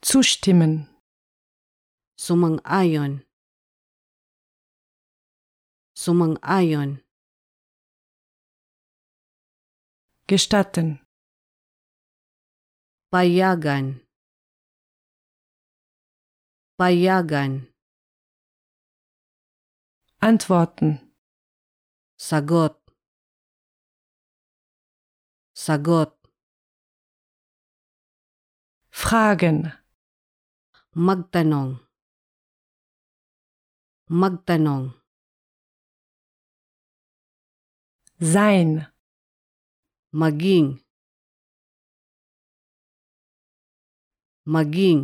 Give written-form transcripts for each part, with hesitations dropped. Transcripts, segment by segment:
zustimmen, sumang-ayon, sumang-ayon, gestatten, payagan, payagan, antworten, sagot, sagot, fragen, magtanong, magtanong, sein, maging, maging,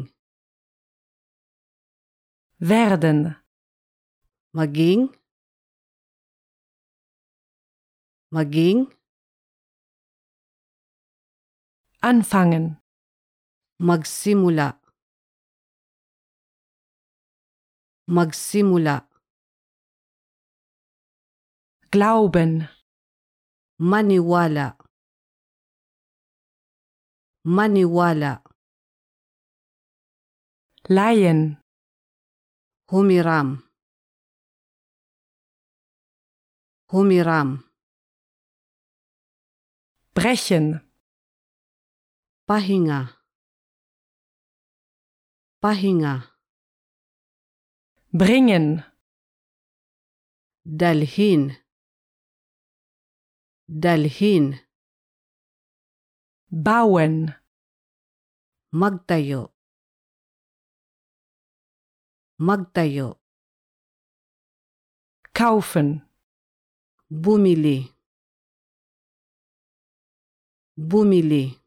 werden, maging, maging, anfangen, magsimula, magsimula, glauben, maniwala, maniwala, leihen, humiram, humiram, brechen, pahinga, pahinga, bringen, dalhin, dalhin, bauen, magtayo, magtayo, kaufen, bumili, bumili,